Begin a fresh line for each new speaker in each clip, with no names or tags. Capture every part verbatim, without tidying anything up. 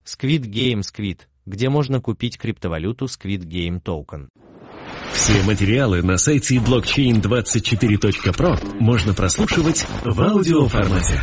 Squid Game Squid, где можно купить криптовалюту Squid Game Token.
Все материалы на сайте блокчейн двадцать четыре точка про можно прослушивать в аудиоформате.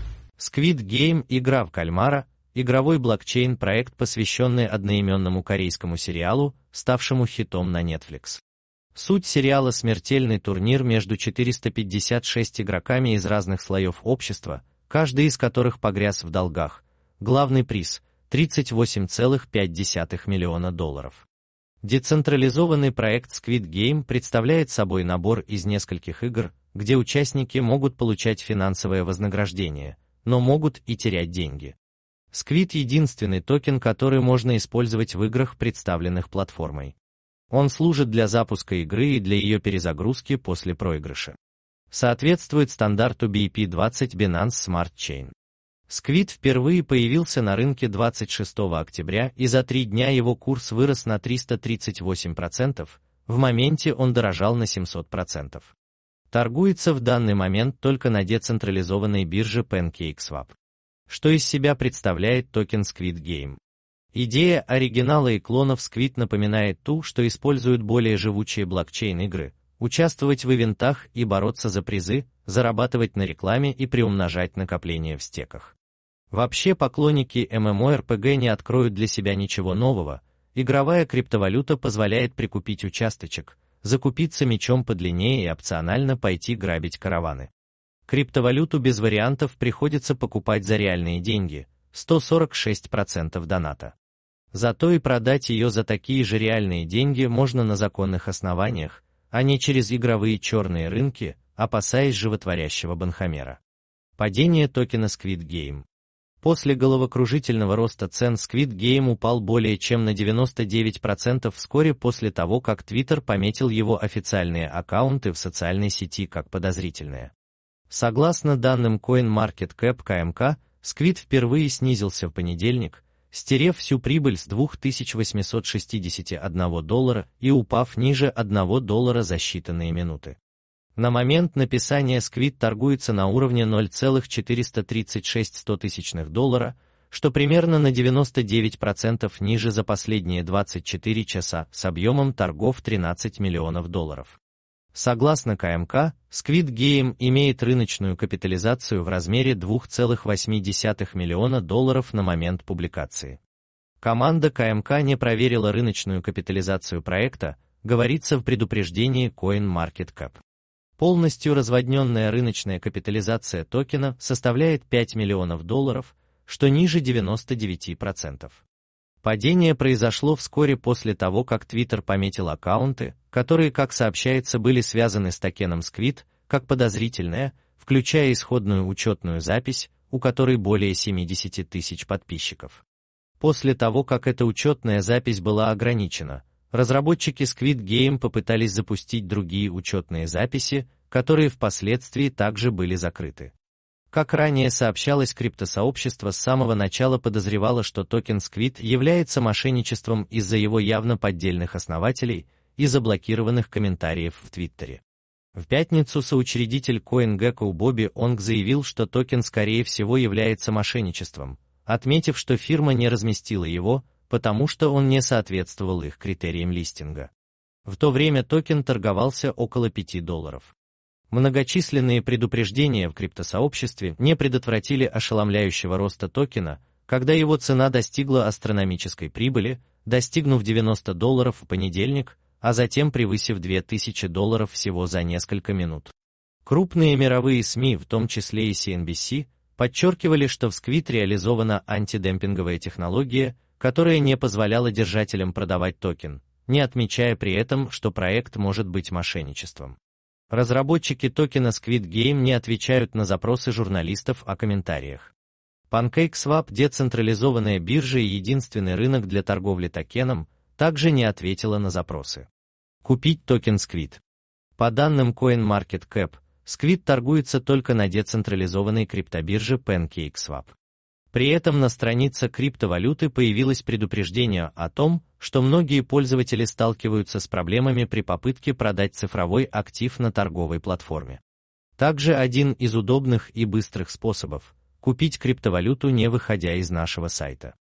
Squid Game – игра в кальмара, игровой блокчейн-проект, посвященный одноименному корейскому сериалу, ставшему хитом на Netflix. Суть сериала – смертельный турнир между четырьмя пятьдесят шестью игроками из разных слоев общества, каждый из которых погряз в долгах. Главный приз – тридцать восемь целых пять десятых миллиона долларов. Децентрализованный проект Squid Game представляет собой набор из нескольких игр, где участники могут получать финансовое вознаграждение, но могут и терять деньги. Squid – единственный токен, который можно использовать в играх, представленных платформой. Он служит для запуска игры и для ее перезагрузки после проигрыша. Соответствует стандарту би пи двадцать Binance Smart Chain. Squid впервые появился на рынке двадцать шестого октября, и за три дня его курс вырос на триста тридцать восемь процентов, в моменте он дорожал на семьсот процентов. Торгуется в данный момент только на децентрализованной бирже PancakeSwap. Что из себя представляет токен Squid Game? Идея оригинала и клонов Squid напоминает ту, что используют более живучие блокчейн-игры, участвовать в ивентах и бороться за призы, зарабатывать на рекламе и приумножать накопления в стеках. Вообще поклонники MMORPG не откроют для себя ничего нового, игровая криптовалюта позволяет прикупить участочек, закупиться мечом подлиннее и опционально пойти грабить караваны. Криптовалюту без вариантов приходится покупать за реальные деньги, сто сорок шесть процентов доната. Зато и продать ее за такие же реальные деньги можно на законных основаниях, а не через игровые черные рынки, опасаясь животворящего банхамера. Падение токена Squid Game. После головокружительного роста цен Squid Game упал более чем на девяносто девять процентов вскоре после того, как Twitter пометил его официальные аккаунты в социальной сети как подозрительные. Согласно данным CoinMarketCap ка эм ка, Squid впервые снизился в понедельник, стерев всю прибыль с две тысячи восемьсот шестьдесят один доллара и упав ниже одного доллара за считанные минуты. На момент написания Squid торгуется на уровне ноль целых четыреста тридцать шесть сотых доллара, что примерно на девяносто девять процентов ниже за последние двадцать четыре часа с объемом торгов тринадцать миллионов долларов. Согласно ка эм ка, Squid Game имеет рыночную капитализацию в размере две целых восемь десятых миллиона долларов на момент публикации. Команда ка эм ка не проверила рыночную капитализацию проекта, говорится в предупреждении CoinMarketCap. Полностью разводненная рыночная капитализация токена составляет пять миллионов долларов, что ниже девяноста девяти процентов. Падение произошло вскоре после того, как Twitter пометил аккаунты, которые, как сообщается, были связаны с токеном Squid, как подозрительные, включая исходную учетную запись, у которой более семидесяти тысяч подписчиков. После того, как эта учетная запись была ограничена, разработчики Squid Game попытались запустить другие учетные записи, которые впоследствии также были закрыты. Как ранее сообщалось, криптосообщество с самого начала подозревало, что токен Squid является мошенничеством из-за его явно поддельных основателей и заблокированных комментариев в Твиттере. В пятницу соучредитель CoinGecko Бобби Онг заявил, что токен скорее всего является мошенничеством, отметив, что фирма не разместила его, потому что он не соответствовал их критериям листинга. В то время токен торговался около пяти долларов. Многочисленные предупреждения в криптосообществе не предотвратили ошеломляющего роста токена, когда его цена достигла астрономической прибыли, достигнув девяноста долларов в понедельник, а затем превысив две тысячи долларов всего за несколько минут. Крупные мировые СМИ, в том числе и си эн би си, подчеркивали, что в Squid реализована антидемпинговая технология, которая не позволяла держателям продавать токен, не отмечая при этом, что проект может быть мошенничеством. Разработчики токена Squid Game не отвечают на запросы журналистов о комментариях. PancakeSwap, децентрализованная биржа и единственный рынок для торговли токеном, также не ответила на запросы. Купить токен Squid. По данным CoinMarketCap, Squid торгуется только на децентрализованной криптобирже PancakeSwap. При этом на странице криптовалюты появилось предупреждение о том, что многие пользователи сталкиваются с проблемами при попытке продать цифровой актив на торговой платформе. Также один из удобных и быстрых способов – купить криптовалюту, не выходя из нашего сайта.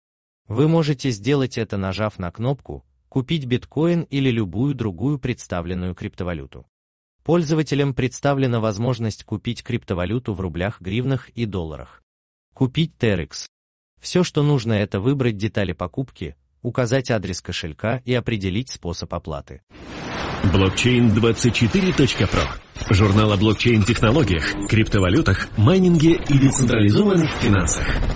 Вы можете сделать это, нажав на кнопку «Купить биткоин» или любую другую представленную криптовалюту. Пользователям представлена возможность купить криптовалюту в рублях, гривнах и долларах. Купить тэ эр икс. Все, что нужно, это выбрать детали покупки, указать адрес кошелька и определить способ оплаты.
блокчейн двадцать четыре точка про. Журнал о блокчейн-технологиях, криптовалютах, майнинге и децентрализованных финансах.